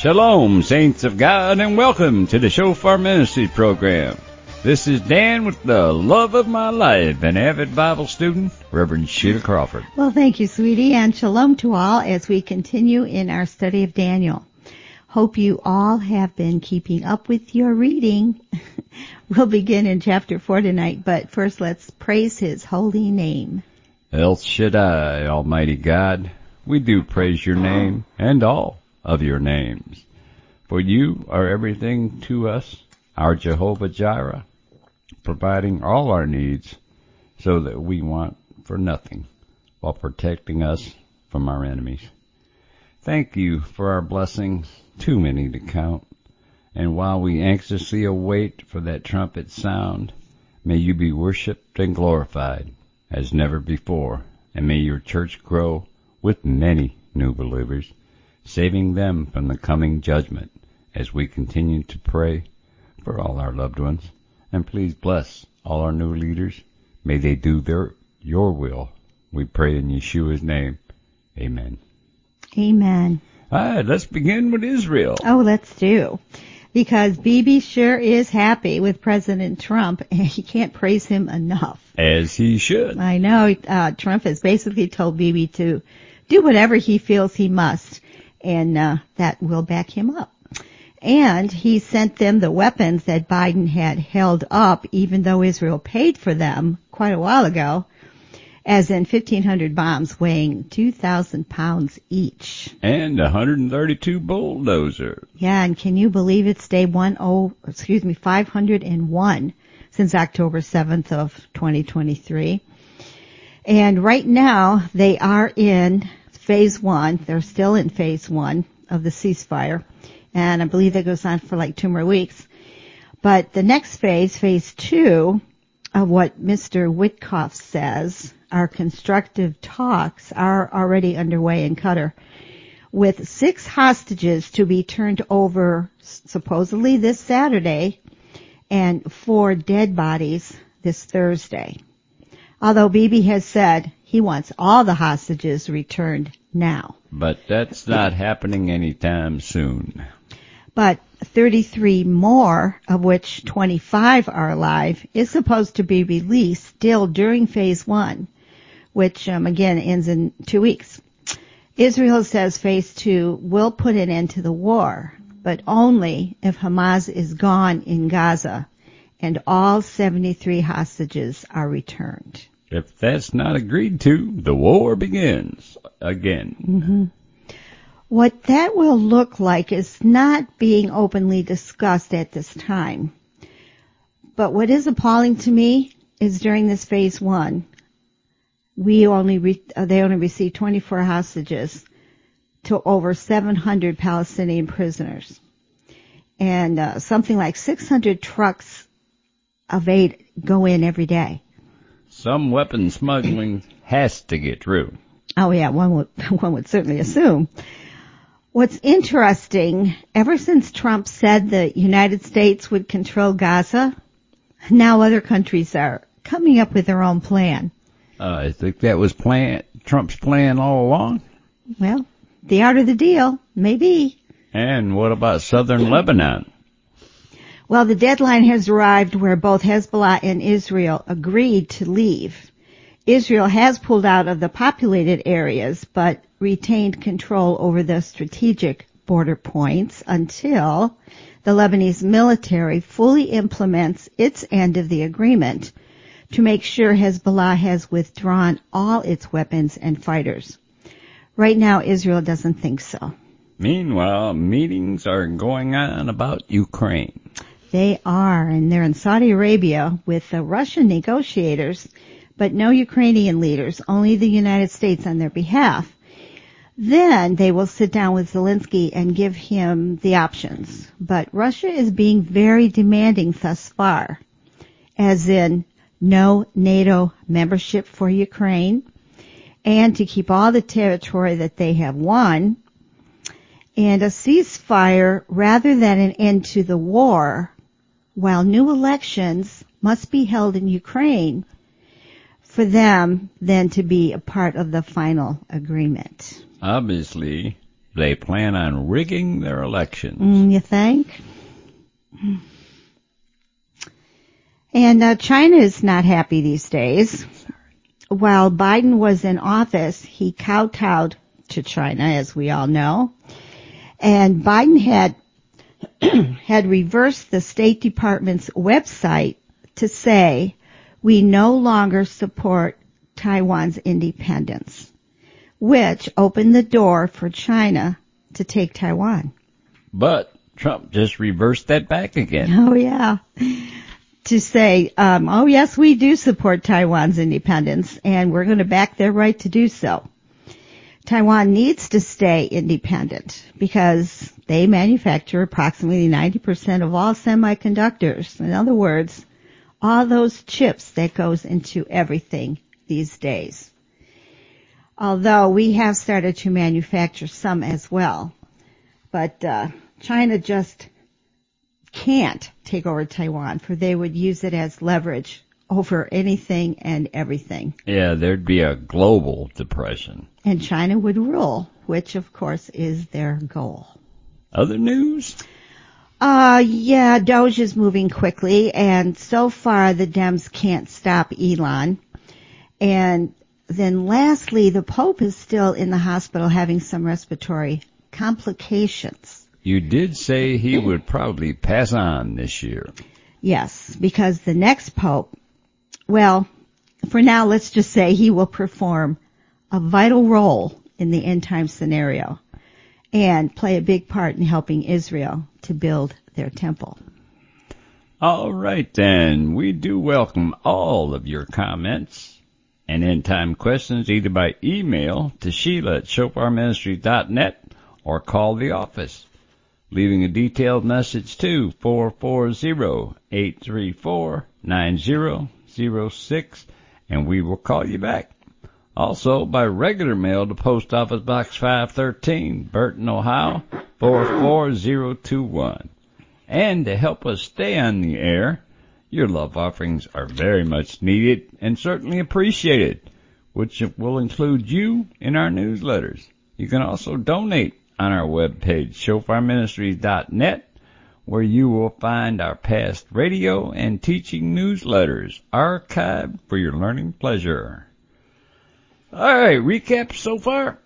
Shalom, saints of God, and welcome to the Shofar Ministry program. This is Dan with the love of my life, an avid Bible student, Reverend Sheila Crawford. Well, thank you, sweetie, and shalom to all as we continue in our study of Daniel. Hope you all have been keeping up with your reading. We'll begin in chapter 4 tonight, but first let's praise his holy name. El Shaddai, Almighty God, we do praise your name and all of your names. For you are everything to us, our Jehovah Jireh, providing all our needs so that we want for nothing while protecting us from our enemies. Thank you for our blessings, too many to count. And while we anxiously await for that trumpet sound, may you be worshipped and glorified as never before, and may your church grow with many new believers, saving them from the coming judgment as we continue to pray for all our loved ones. And please bless all our new leaders. May they do your will. We pray in Yeshua's name. Amen. Amen. All right, let's begin with Israel. Oh, let's do. Because Bibi sure is happy with President Trump, and you can't praise him enough. As he should. I know. Trump has basically told Bibi to do whatever he feels he must, and that will back him up. And he sent them the weapons that Biden had held up, even though Israel paid for them quite a while ago, as in 1,500 bombs weighing 2,000 pounds each. And 132 bulldozers. Yeah, and can you believe it's day 501 since October 7th of 2023. And right now they are in phase 1. They're still in phase 1 of the ceasefire. And I believe that goes on for like 2 more weeks. But the next phase, phase 2, of what Mr. Witkoff says, our constructive talks are already underway in Qatar, with 6 hostages to be turned over supposedly this Saturday and 4 dead bodies this Thursday. Although Bibi has said he wants all the hostages returned now. But that's not happening anytime soon. But 33 more, of which 25 are alive, is supposed to be released still during phase 1, which again ends in 2 weeks. Israel says phase 2 will put an end to the war, but only if Hamas is gone in Gaza and all 73 hostages are returned. If that's not agreed to, the war begins again. Mm-hmm. What that will look like is not being openly discussed at this time. But what is appalling to me is during this phase 1, they only received 24 hostages to over 700 Palestinian prisoners. And something like 600 trucks of aid go in every day. Some weapon smuggling has to get through. Oh yeah, one would certainly assume. What's interesting, ever since Trump said the United States would control Gaza, now other countries are coming up with their own plan. I think that was Trump's plan all along. Well, the art of the deal, maybe. And what about southern Lebanon? Well, the deadline has arrived where both Hezbollah and Israel agreed to leave. Israel has pulled out of the populated areas, but retained control over the strategic border points until the Lebanese military fully implements its end of the agreement to make sure Hezbollah has withdrawn all its weapons and fighters. Right now, Israel doesn't think so. Meanwhile, meetings are going on about Ukraine. They are, and they're in Saudi Arabia with the Russian negotiators, but no Ukrainian leaders, only the United States on their behalf. Then they will sit down with Zelensky and give him the options. But Russia is being very demanding thus far, as in no NATO membership for Ukraine, and to keep all the territory that they have won, and a ceasefire rather than an end to the war, while new elections must be held in Ukraine for them then to be a part of the final agreement. Obviously, they plan on rigging their elections. You think? And China is not happy these days. While Biden was in office, he kowtowed to China, as we all know. And Biden had reversed the State Department's website to say, we no longer support Taiwan's independence, which opened the door for China to take Taiwan. But Trump just reversed that back again. Oh, yeah. To say, oh, yes, we do support Taiwan's independence, and we're going to back their right to do so. Taiwan needs to stay independent because they manufacture approximately 90% of all semiconductors. In other words, all those chips that goes into everything these days. Although we have started to manufacture some as well. But China just can't take over Taiwan, for they would use it as leverage over anything and everything. Yeah, there'd be a global depression. And China would rule, which of course is their goal. Other news? Yeah, Doge is moving quickly, and so far the Dems can't stop Elon. And then lastly, the Pope is still in the hospital having some respiratory complications. You did say he would probably pass on this year. Yes, because the next Pope, well, for now, let's just say he will perform a vital role in the end time scenario and play a big part in helping Israel to build their temple. All right, then. We do welcome all of your comments and end time questions either by email to Sheila@shofarministry.net or call the office, leaving a detailed message to 440-834-9006, and we will call you back. Also, by regular mail to Post Office Box 513, Burton, Ohio, 44021. And to help us stay on the air, your love offerings are very much needed and certainly appreciated, which will include you in our newsletters. You can also donate on our webpage, shofarministries.net, where you will find our past radio and teaching newsletters archived for your learning pleasure. All right, recap so far?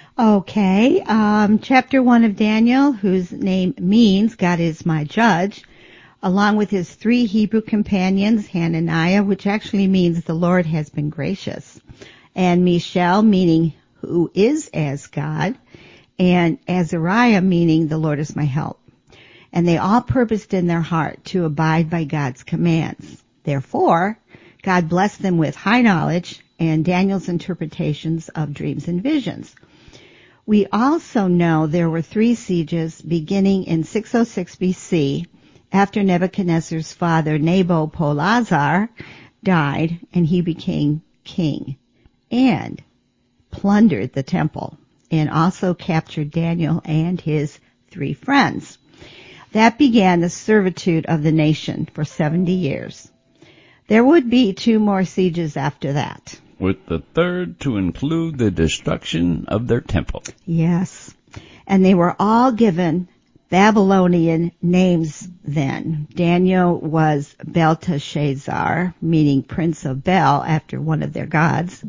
Okay, chapter 1 of Daniel, whose name means God is my judge, along with his 3 Hebrew companions, Hananiah, which actually means the Lord has been gracious, and Mishael, meaning who is as God, and Azariah, meaning the Lord is my help. And they all purposed in their heart to abide by God's commands. Therefore, God blessed them with high knowledge and Daniel's interpretations of dreams and visions. We also know there were 3 sieges beginning in 606 BC after Nebuchadnezzar's father Nabopolassar died and he became king and plundered the temple and also captured Daniel and his 3 friends. That began the servitude of the nation for 70 years. There would be 2 more sieges after that, with the 3rd to include the destruction of their temple. Yes. And they were all given Babylonian names then. Daniel was Belteshazzar, meaning Prince of Bel, after one of their gods.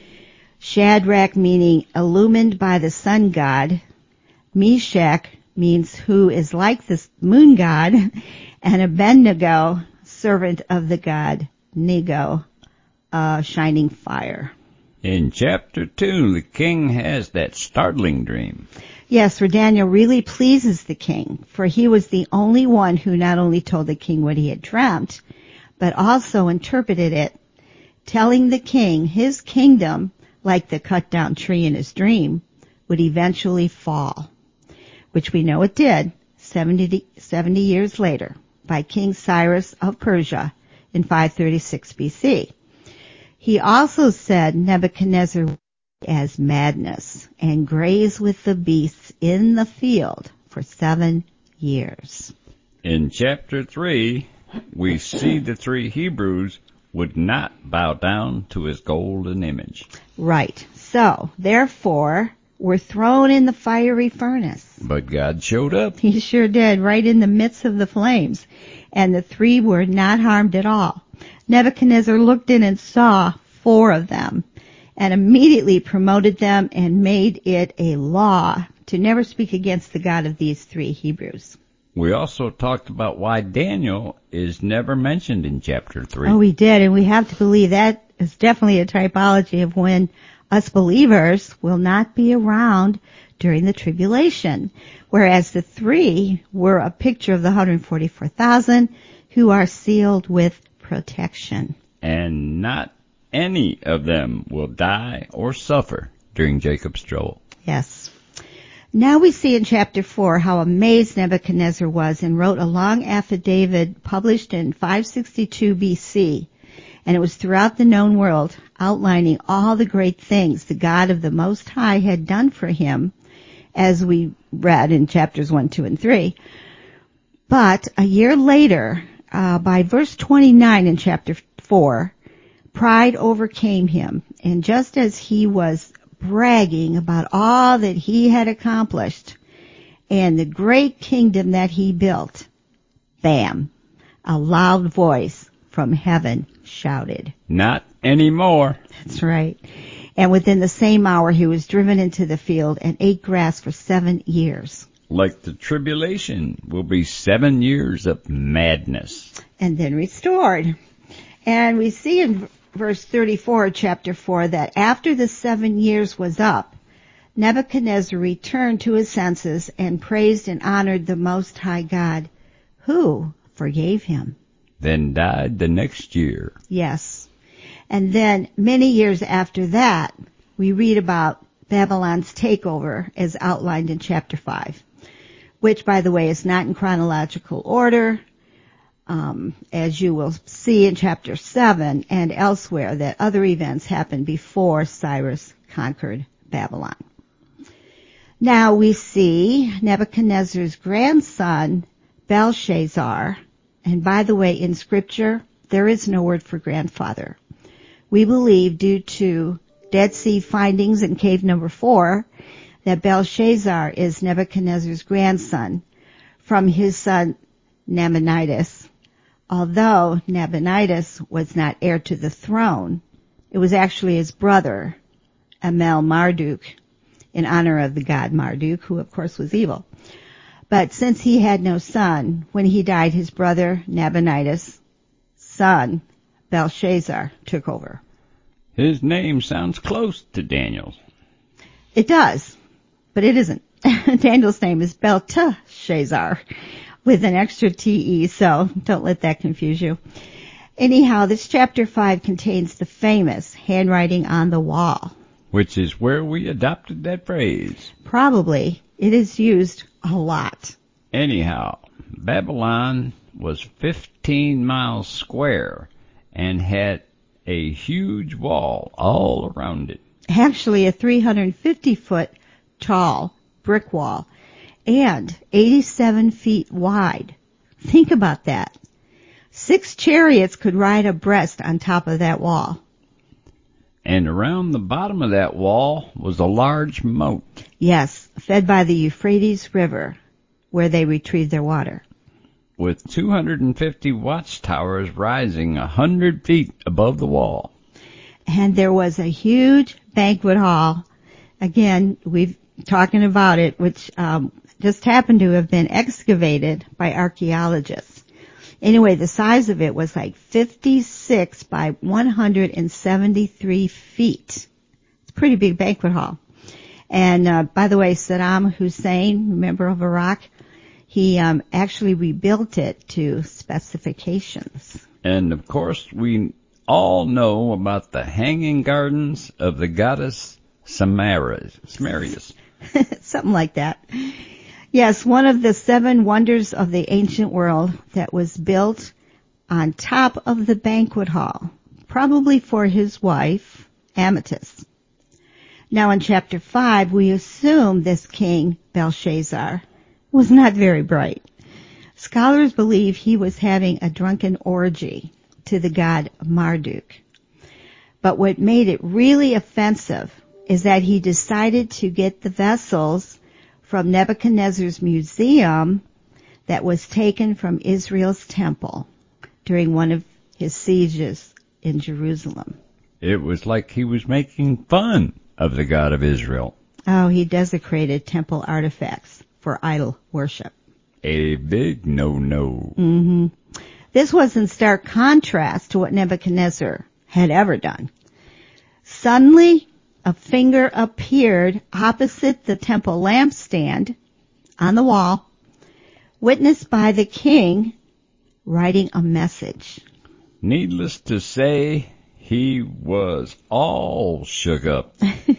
Shadrach, meaning illumined by the sun god. Meshach means who is like the moon god. And Abednego, servant of the god Nego, shining fire. In chapter 2, the king has that startling dream. Yes, for Daniel really pleases the king, for he was the only one who not only told the king what he had dreamt, but also interpreted it, telling the king his kingdom, like the cut down tree in his dream, would eventually fall, which we know it did 70 years later by King Cyrus of Persia in 536 BC. He also said Nebuchadnezzar as madness and graze with the beasts in the field for 7 years. In chapter 3, we see the 3 Hebrews would not bow down to his golden image. Right. So, therefore, were thrown in the fiery furnace. But God showed up. He sure did, right in the midst of the flames. And the 3 were not harmed at all. Nebuchadnezzar looked in and saw 4 of them, and immediately promoted them and made it a law to never speak against the God of these 3 Hebrews. We also talked about why Daniel is never mentioned in chapter 3. Oh, we did, and we have to believe that is definitely a typology of when us believers will not be around during the tribulation, whereas the 3 were a picture of the 144,000 who are sealed with protection. And not any of them will die or suffer during Jacob's trouble. Yes. Now we see in chapter 4 how amazed Nebuchadnezzar was and wrote a long affidavit published in 562 BC. And it was throughout the known world, outlining all the great things the God of the Most High had done for him, as we read in chapters 1, 2, and 3. But a year later, by verse 29 in chapter 4, pride overcame him, and just as he was bragging about all that he had accomplished and the great kingdom that he built, bam, a loud voice from heaven shouted, "Not anymore." That's right. And within the same hour he was driven into the field and ate grass for 7 years. Like the tribulation will be 7 years of madness. And then restored. And we see in verse 34, chapter 4, that after the 7 years was up, Nebuchadnezzar returned to his senses and praised and honored the Most High God, who forgave him. Then died the next year. Yes. And then many years after that, we read about Babylon's takeover as outlined in chapter 5, which, by the way, is not in chronological order. As you will see in chapter 7 and elsewhere, that other events happened before Cyrus conquered Babylon. Now we see Nebuchadnezzar's grandson, Belshazzar, and by the way, in Scripture, there is no word for grandfather. We believe, due to Dead Sea findings in cave number 4, that Belshazzar is Nebuchadnezzar's grandson from his son Nabonidus. Although Nabonidus was not heir to the throne, it was actually his brother, Amel Marduk, in honor of the god Marduk, who of course was evil. But since he had no son, when he died, his brother Nabonidus' son, Belshazzar, took over. His name sounds close to Daniel's. It does, but it isn't. Daniel's name is Belteshazzar, with an extra T-E, so don't let that confuse you. Anyhow, this chapter 5 contains the famous handwriting on the wall. Which is where we adopted that phrase. Probably. It is used a lot. Anyhow, Babylon was 15 miles square and had a huge wall all around it. Actually, a 350-foot tall brick wall and 87 feet wide. Think about that. 6 chariots could ride abreast on top of that wall. And around the bottom of that wall was a large moat. Yes, fed by the Euphrates River, where they retrieved their water. With 250 watchtowers rising 100 feet above the wall. And there was a huge banquet hall. Again, we've talking about it, which just happened to have been excavated by archaeologists. Anyway, the size of it was like 56 by 173 feet. It's a pretty big banquet hall. And by the way, Saddam Hussein, member of Iraq, he actually rebuilt it to specifications. And of course, we all know about the hanging gardens of the goddess Samarias. Something like that. Yes, one of the 7 wonders of the ancient world that was built on top of the banquet hall, probably for his wife, Amytis. Now in chapter 5, we assume this king, Belshazzar, was not very bright. Scholars believe he was having a drunken orgy to the god Marduk. But what made it really offensive is that he decided to get the vessels from Nebuchadnezzar's museum that was taken from Israel's temple during one of his sieges in Jerusalem. It was like he was making fun of the God of Israel. Oh, he desecrated temple artifacts for idol worship. A big no-no. Mm-hmm. This was in stark contrast to what Nebuchadnezzar had ever done. Suddenly, a finger appeared opposite the temple lampstand on the wall, witnessed by the king writing a message. Needless to say, he was all shook up.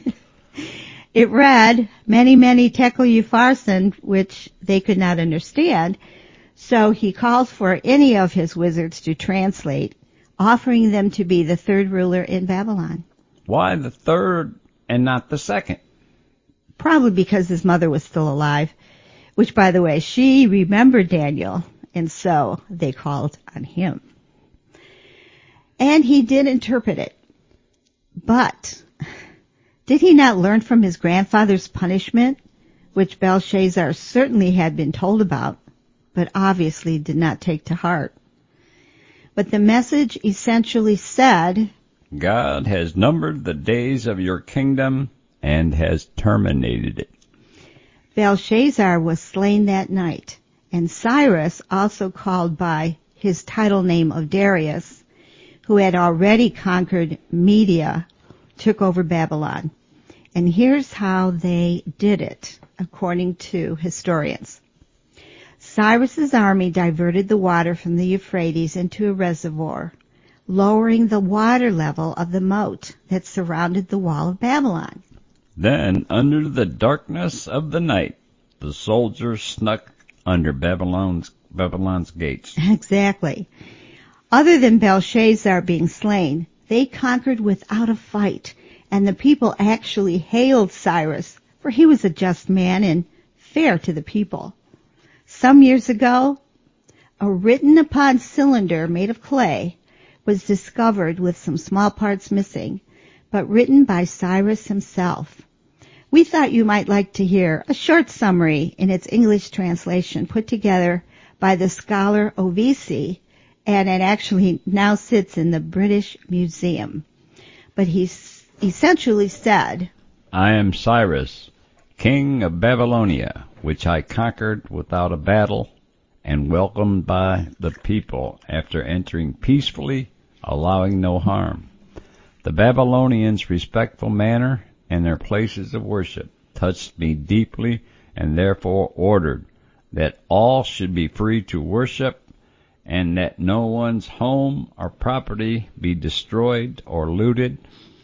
It read, "Many, many tekel upharsin," which they could not understand, so he called for any of his wizards to translate, offering them to be the third ruler in Babylon. Why the third and not the second? Probably because his mother was still alive, which, by the way, she remembered Daniel, and so they called on him. And he did interpret it. But did he not learn from his grandfather's punishment, which Belshazzar certainly had been told about, but obviously did not take to heart? But the message essentially said, God has numbered the days of your kingdom and has terminated it. Belshazzar was slain that night, and Cyrus, also called by his title name of Darius, who had already conquered Media, took over Babylon. And here's how they did it, according to historians. Cyrus's army diverted the water from the Euphrates into a reservoir, lowering the water level of the moat that surrounded the wall of Babylon. Then, under the darkness of the night, the soldiers snuck under Babylon's gates. Exactly. Other than Belshazzar being slain, they conquered without a fight, and the people actually hailed Cyrus, for he was a just man and fair to the people. Some years ago, a written-upon cylinder made of clay was discovered with some small parts missing, but written by Cyrus himself. We thought you might like to hear a short summary in its English translation put together by the scholar Ovisi, and it actually now sits in the British Museum. But he essentially said, I am Cyrus, king of Babylonia, which I conquered without a battle and welcomed by the people after entering peacefully, allowing no harm. The Babylonians' respectful manner and their places of worship touched me deeply, and therefore ordered that all should be free to worship, and that no one's home or property be destroyed or looted.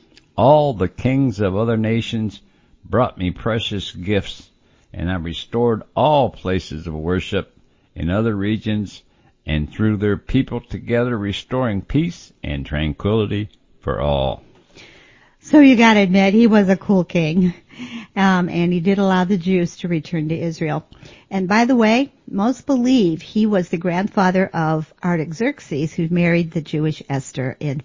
All the kings of other nations brought me precious gifts, and I restored all places of worship in other regions, and threw their people together, restoring peace and tranquility for all. So you gotta admit, he was a cool king. And he did allow the Jews to return to Israel. And by the way, most believe he was the grandfather of Artaxerxes, who married the Jewish Esther in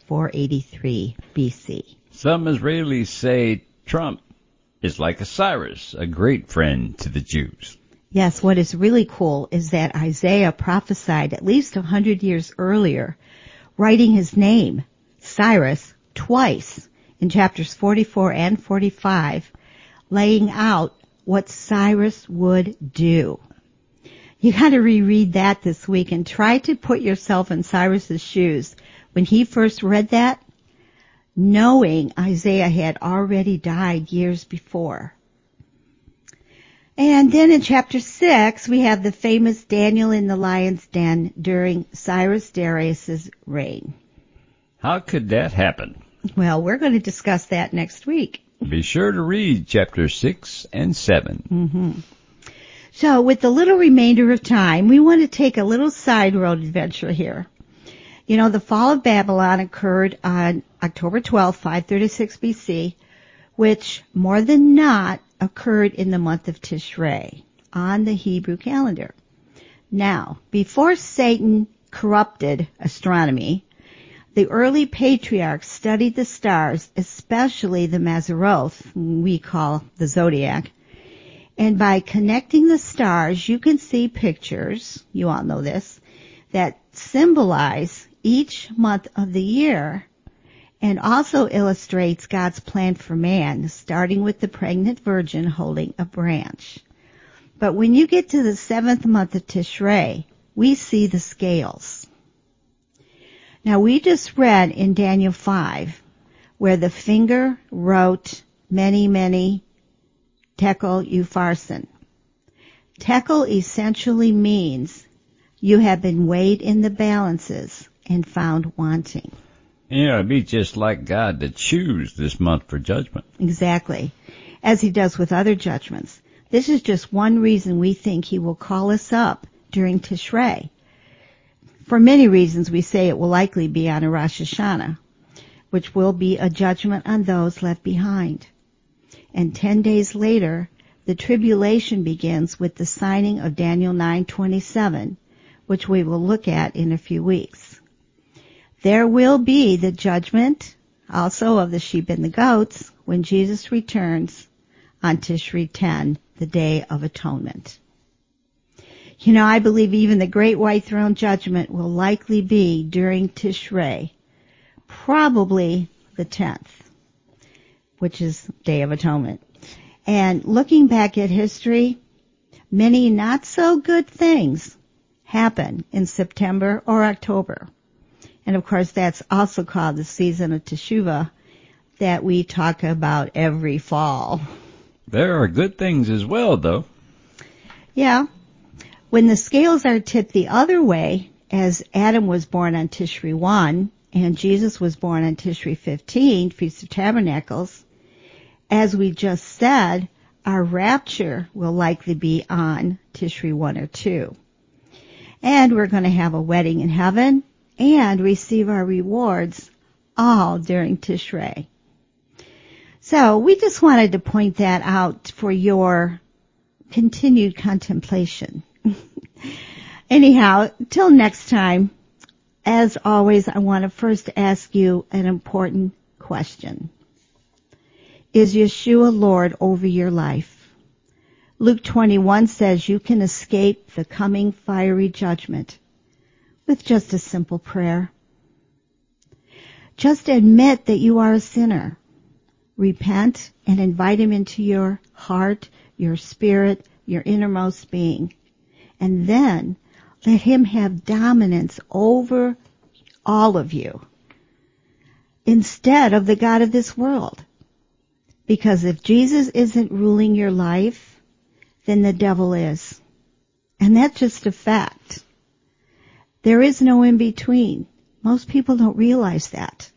483 BC. Some Israelis say Trump is like a Cyrus, a great friend to the Jews. Yes, what is really cool is that Isaiah prophesied at least 100 years earlier, writing his name, Cyrus, twice in chapters 44 and 45, laying out what Cyrus would do. You got to reread that this week and try to put yourself in Cyrus's shoes when he first read that, knowing Isaiah had already died years before. And then in chapter 6, we have the famous Daniel in the lion's den during Cyrus Darius's reign. How could that happen? Well, we're going to discuss that next week. Be sure to read chapters 6 and 7. Mm-hmm. So with the little remainder of time, we want to take a little side road adventure here. You know, the fall of Babylon occurred on October 12, 536 BC, which more than not occurred in the month of Tishrei on the Hebrew calendar. Now, before Satan corrupted astronomy, The early patriarchs studied the stars, especially the Mazzaroth, we call the zodiac. And by connecting the stars, you can see pictures, you all know this, that symbolize each month of the year and also illustrates God's plan for man, starting with the pregnant virgin holding a branch. But when you get to the 7th month of Tishrei, we see the scales. Now we just read in Daniel 5 where the finger wrote many, many tekel upharsin. Tekel essentially means you have been weighed in the balances and found wanting. Yeah, it'd be just like God to choose this month for judgment. Exactly. As he does with other judgments. This is just one reason we think he will call us up during Tishrei. For many reasons, we say it will likely be on a Rosh Hashanah, which will be a judgment on those left behind. And 10 days later, the tribulation begins with the signing of Daniel 9:27, which we will look at in a few weeks. There will be the judgment also of the sheep and the goats when Jesus returns on Tishri 10, the Day of Atonement. You know, I believe even the Great White Throne Judgment will likely be during Tishrei, probably the 10th, which is Day of Atonement. And looking back at history, many not so good things happen in September or October. And of course that's also called the season of Teshuvah that we talk about every fall. There are good things as well, though. Yeah. When the scales are tipped the other way, as Adam was born on Tishri 1 and Jesus was born on Tishri 15, Feast of Tabernacles, as we just said, our rapture will likely be on Tishri 1 or 2. And we're going to have a wedding in heaven and receive our rewards all during Tishrei. So we just wanted to point that out for your continued contemplation. Anyhow, till next time, as always, I want to first ask you an important question. Is Yeshua Lord over your life? Luke 21 says you can escape the coming fiery judgment with just a simple prayer. Just admit that you are a sinner. Repent and invite him into your heart, your spirit, your innermost being. And then let him have dominance over all of you instead of the God of this world. Because if Jesus isn't ruling your life, then the devil is. And that's just a fact. There is no in between. Most people don't realize that.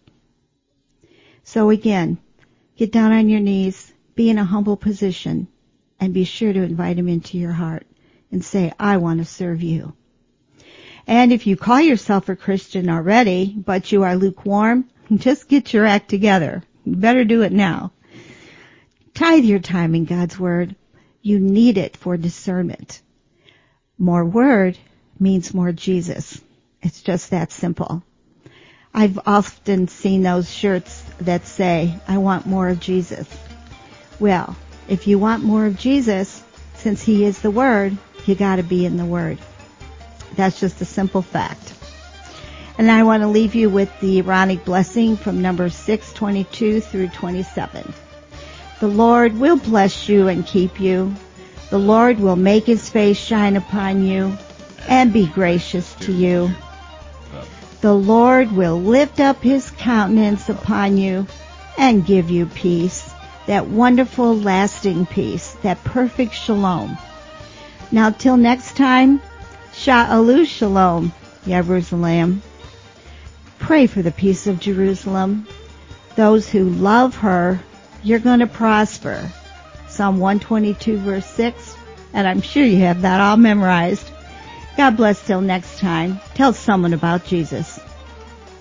So again, get down on your knees, be in a humble position, and be sure to invite him into your heart and say, I want to serve you. And if you call yourself a Christian already, but you are lukewarm, just get your act together. You better do it now. Tithe your time in God's Word. You need it for discernment. More Word means more Jesus. It's just that simple. I've often seen those shirts that say, I want more of Jesus. Well, if you want more of Jesus, since he is the Word, you gotta be in the Word. That's just a simple fact. And I want to leave you with the Aaronic blessing from Numbers 6:22 through 27. The Lord will bless you and keep you. The Lord will make his face shine upon you and be gracious to you. The Lord will lift up his countenance upon you and give you peace, that wonderful lasting peace, that perfect shalom. Now till next time, Sha'alu Shalom, Jerusalem. Pray for the peace of Jerusalem. Those who love her, you're going to prosper. Psalm 122 verse 6, and I'm sure you have that all memorized. God bless till next time. Tell someone about Jesus.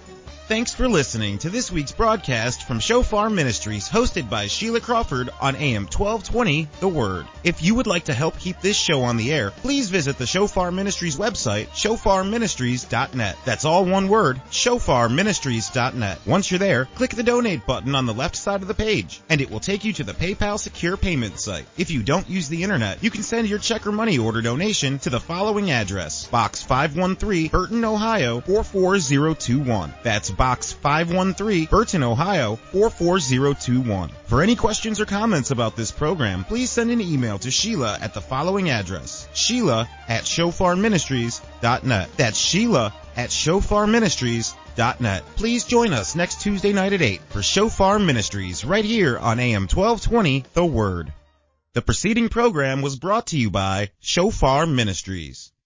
Thanks for listening to this week's broadcast from Shofar Ministries, hosted by Sheila Crawford on AM 1220, The Word. If you would like to help keep this show on the air, please visit the Shofar Ministries website, shofarministries.net. That's all one word, shofarministries.net. Once you're there, click the donate button on the left side of the page, and it will take you to the PayPal secure payment site. If you don't use the internet, you can send your check or money order donation to the following address: Box 513, Burton, Ohio 44021. That's Box 513, Burton, Ohio 44021. For any questions or comments about this program, please send an email to Sheila at the following address: Sheila@shofarministries.net. That's Sheila@shofarministries.net. Please join us next Tuesday night at 8 for Shofar Ministries right here on AM 1220, The Word. The preceding program was brought to you by Shofar Ministries.